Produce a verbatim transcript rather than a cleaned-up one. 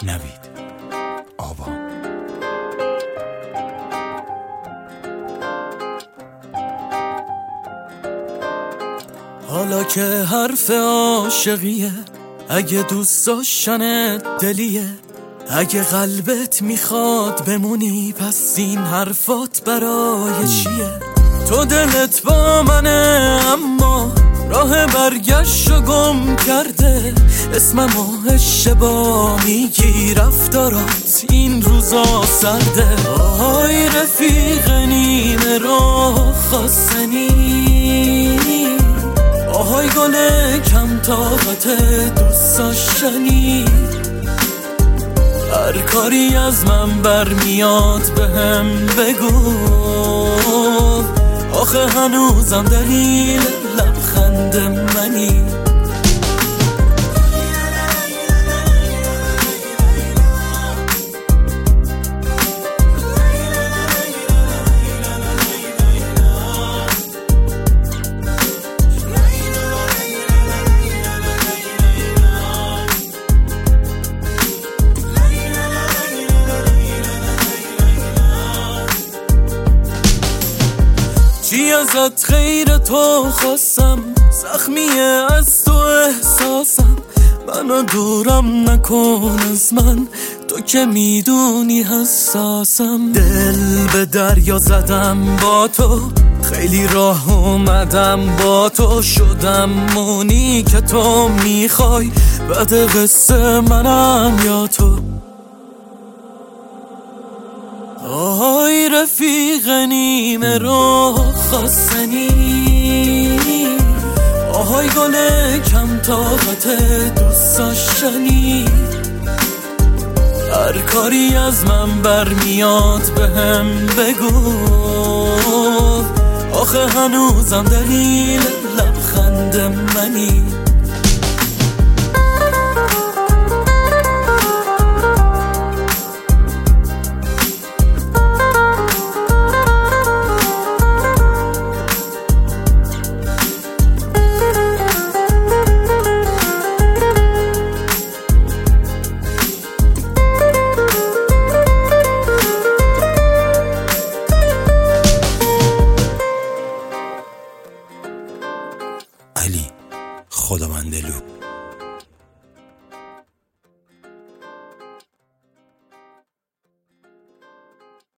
نوید آوا. حالا که حرف عاشقیه، اگه دوست داشتنت دلیه، اگه قلبت میخواد بمونی، پس این حرفات برای چیه؟ تو دلت با منه اما راه برگشت و گم کرده، اسممو اشتباه میگی، رفتارات این روزا سرده. آهای رفیق نیمه راه خواستنی، آهای گل کم طاقت دوست داشتنی، هر کاری از من برمیاد بهم بگو، آخه هنوزم دلیل لبخند منی. چی ازت غیر تو خواستم، زخمیه از تو احساسم، منو دورم نکن از من، تو که میدونی حساسم. دل به دریا زدم با تو، خیلی راه اومدم با تو، شدم مونی که تو میخوای، بعد قصه منم یا تو. آهای رفیق نیمه راه خواستنی، آهای گل کم طاقت دوست داشتنی، هر کاری از من برمیاد بهم بگو، آخه هنوزم دلیل لبخند منی. علی خداوندلو.